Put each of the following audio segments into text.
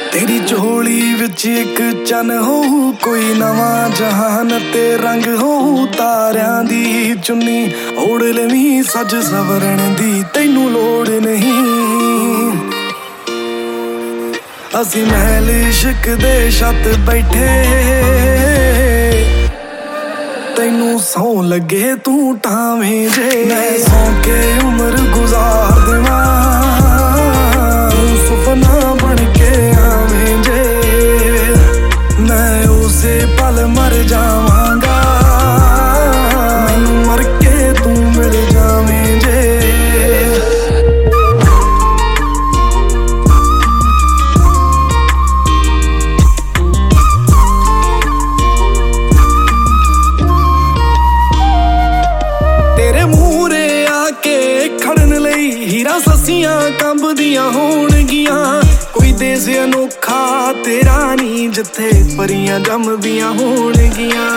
तेरी झोली विच एक चन होऊ, कोई नवा जहान ते रंग होऊ। तारियां दी चुन्नी ओढ़ लवी सज सवरण दी, तैनू लोड़ नहीं। असी महल इश्क दे छत बैठे, तैनू सौ लगे तू टावें जे। मैं सौ के उम्र गुजार देवां, सुपना बन के आवें जे। मैं उसे पल मर जावांगा, मैनू मर के तू मिल जावें जे। तेरे मूहरे आके खड़न लई हीरा ससियां कंबदियां होणगियां। कोई देश अनोखा तेरा नी, जिथे परियां जमदियां होणगियां।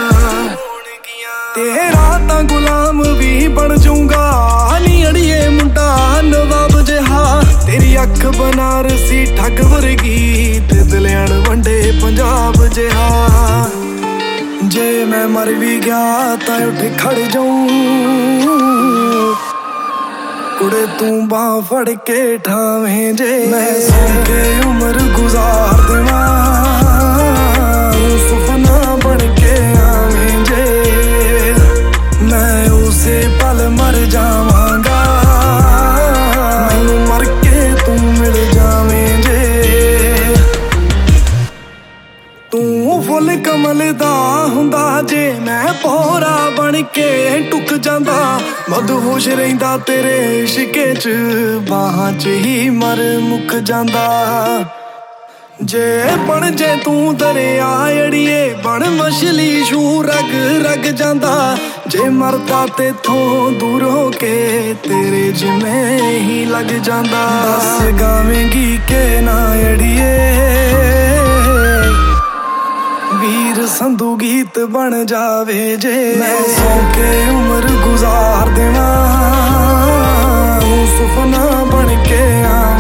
तेरा तां गुलाम भी बन जाऊंगा नी अड़िए मुंडा नवाब जिहा। तेरी अख बनारसी ठग वर्गी, ते दिलैण वंडे पंजाब जिहा। जे मैं मर भी गया तां उठ खड़ जाऊं, कुड़े तू बांह फड़ के ठावें जे। मैं सौ के उम्र गुजार देवां, सुपना बन के आवें जे। मैं उसे पल मर जावांगा, मैनू मर के तू मिल जावें जे। तू फुल कमल दा हुंदा जे, मैं पौरा बन के टुक जांदा। मदहोश रहिंदा तेरे इश्के च, बाहां च ही मर मुक जांदा। जे बन जे तू दरिया अड़िए, बन मछली छू रग रग जांदा। जे मरदा तेथों दूर हो के, तेरे जिमें ही लग जांदा। दस गावेंगी के ना अड़िए, वीर संधू गीत बन जावे जे। मैं सौ के उम्र गुजार देवां, सुपना बन के आ।